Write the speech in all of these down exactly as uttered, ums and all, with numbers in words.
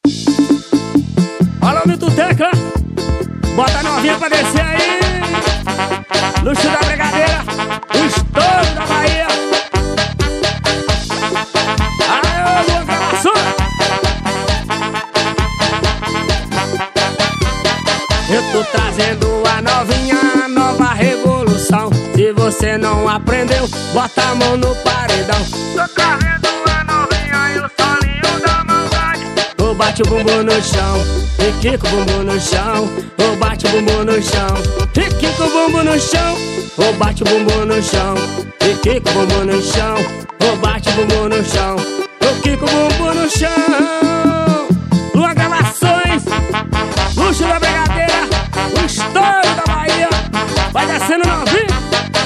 Alô, Milton Tecla, bota a novinha pra descer aí. Luxo da Brigadeira, o estouro da Bahia. Aê, Luan Gravações. Eu tô trazendo a novinha, a nova revolução. Se você não aprendeu, bota a mão no paredão. Tô trazendo a novinha e o solinho da maldade. Ou bate o bumbum no chão, e quica o bumbum no chão. Ou bate o bumbum no chão, e quica o bumbum no chão. Ou bate o bumbum no chão, e quica o bumbum no chão. Ou bate o bumbum no chão, ou quica o bumbum no chão. Luan Gravações, luxo da Brigadeira, o estouro da Bahia. Vai descendo novinho.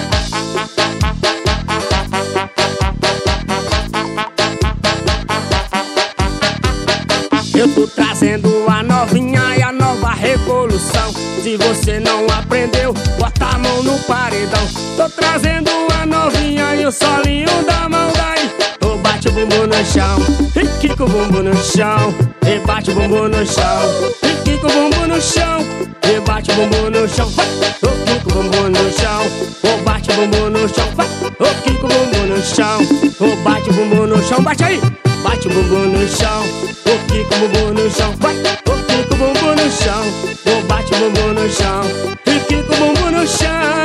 Eu tô trazendo a novinha e a nova revolução. Se você não aprendeu, bota a mão no paredão. Tô trazendo a novinha e o solinho da maldade. Ou bate o bumbum no chão, e quica o bumbum no chão. E bate o bumbum no chão, e quica o bumbum no chão. E bate o bumbum no chão, vai. Ou quica o bumbum no chão. Ou bate o bumbum no chão, vai. Ou quica o bumbum no chão. Ou bate o bumbum no chão, bate aí. Bate o bumbum no chão, ou quica o bumbum no chão, vai. Ou quica o bumbum no chão, ou bate o bumbum no chão, e quica o bumbum no chão.